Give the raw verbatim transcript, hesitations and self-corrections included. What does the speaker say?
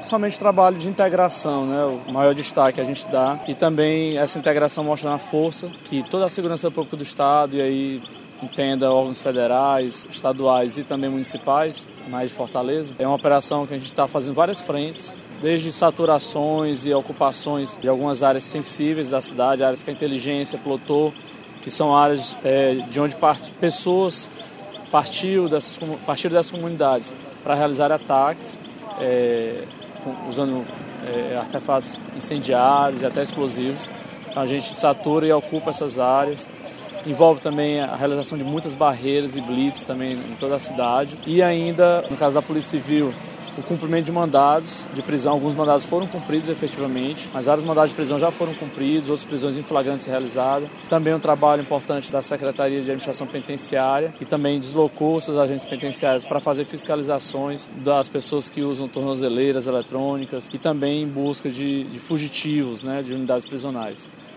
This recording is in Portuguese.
Principalmente o trabalho de integração, né? O maior destaque que a gente dá. E também essa integração mostra na força que toda a segurança pública do Estado, e aí entenda órgãos federais, estaduais e também municipais, mais de Fortaleza, é uma operação que a gente está fazendo várias frentes, desde saturações e ocupações de algumas áreas sensíveis da cidade, áreas que a inteligência plotou, que são áreas é, de onde part... pessoas partiram dessas, partiram dessas comunidades para realizar ataques, é, usando é, artefatos incendiários e até explosivos. Então a gente satura e ocupa essas áreas. Envolve também a realização de muitas barreiras e blitz também em toda a cidade. E ainda, no caso da Polícia Civil, o cumprimento de mandados de prisão. Alguns mandados foram cumpridos efetivamente, mas vários mandados de prisão já foram cumpridos, outras prisões em flagrantes realizadas. Também um trabalho importante da Secretaria de Administração Penitenciária, que também deslocou seus agentes penitenciários para fazer fiscalizações das pessoas que usam tornozeleiras eletrônicas e também em busca de, de fugitivos, né, de unidades prisionais.